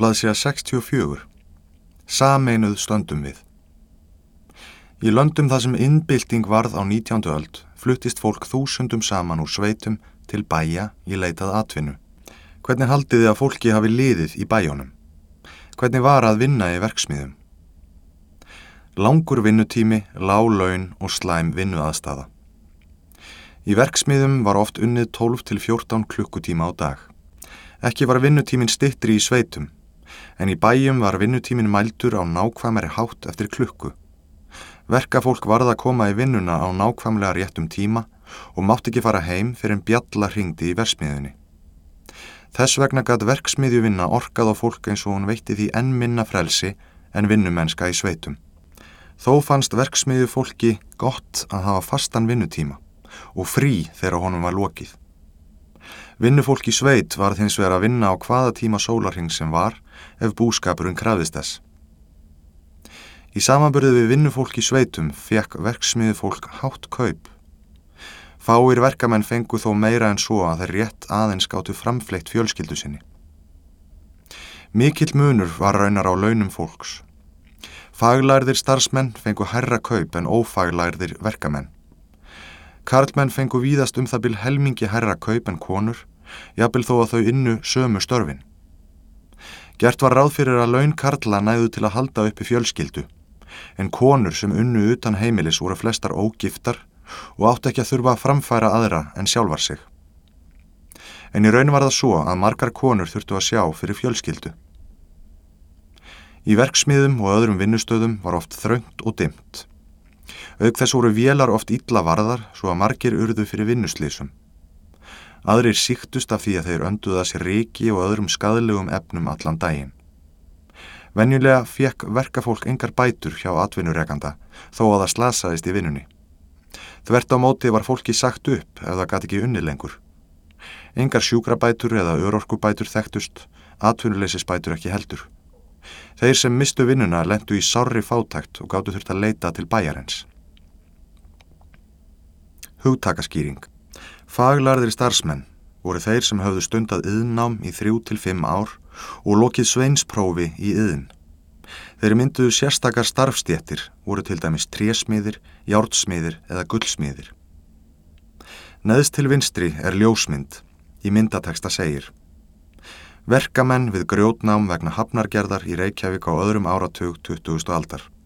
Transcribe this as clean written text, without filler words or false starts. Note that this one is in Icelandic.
Blaðsíða 64. Sameinuð stöndum við. Í löndum þar sem innbylting varð á 19. öld fluttist fólk þúsundum saman úr sveitum til bæja í leitað atvinnu. Hvernig haldið þið að fólki hafi liðið í bæjónum? Hvernig var að vinna í verksmiðjum? Langur vinnutími, lág laun og slæm vinnuaðstaða. Í verksmiðjum var oft unnið 12 til 14 klukkutíma á dag. Ekki var vinnutíminn styttri í sveitum, en í bæjum var vinnutíminn mældur á nákvæmari hátt eftir klukku. Verkafólk varð að koma í vinnuna á nákvæmlega réttum tíma og mátti ekki fara heim fyrr en bjalla hringdi í verksmiðjunni. Þess vegna gat verksmiðjuvinna orkað á fólk eins og hún veitti því enn minna frelsi en vinnumennska í sveitum. Þó fannst verksmiðju fólki gott að hafa fastan vinnutíma og frí þegar honum var lokið. Vinnufólk í sveit varð hins vegar að vinna á hvaða tíma sólarhrings sem var ef búskapurinn krafðist þess. Í samanburði við vinnufólk í sveitum fékk verksmiðjufólk hátt kaup. Fáir verkamenn fengu þó meira en svo að þeir rétt aðeins gátu framfleytt fjölskyldu sinni. Mikill munur var raunar á launum fólks. Faglærðir starfsmenn fengu hærra kaup en ófaglærðir verkamenn. Karlmenn fengu víðast það bil helmingi hærra kaup en konur, jafnvel þó að þau ynnu sömu störfin. Gert var ráð fyrir að laun karla næðu til að halda uppi fjölskyldu, en konur sem unnu utan heimilis voru flestar ógiftar og áttu ekki að þurfa að framfæra aðra en sjálfar sig. En í raun var það svo að margar konur þurftu að sjá fyrir fjölskyldu. Í verksmiðum og öðrum vinnustöðum var oft þröngt og dimmt. Auk þess voru vélar oft illa varðar svo að margir urðu fyrir vinnuslysum. Aðrir sýktust af því að þeir önduðu að sér ryki og öðrum skaðlegum efnum allan daginn. Venjulega fékk verkafólk engar bætur hjá atvinnurekanda þó að það slasaðist í vinnunni. Þvert á móti var fólki sagt upp ef það gat ekki unnið lengur. Engar sjúkrabætur eða örorkubætur þekktust, atvinnuleysisbætur ekki heldur. Þeir sem mistu vinnuna lentu í sárri fátækt og gátu þurft að leita til bæjarins. Hugtakaskýring. Faglærðir starfsmenn voru þeir sem höfðu stundað iðnnám í 3 til 5 ár og lokið sveinsprófi í iðn. Þeir mynduðu sérstakar starfstéttir voru til dæmis trésmiðir, járnsmiðir eða gullsmiðir. Neðst til vinstri ljósmynd. Í myndateksta segir: Verkamenn við grjótnám vegna hafnargerðar í Reykjavík á öðrum áratug 20. aldar.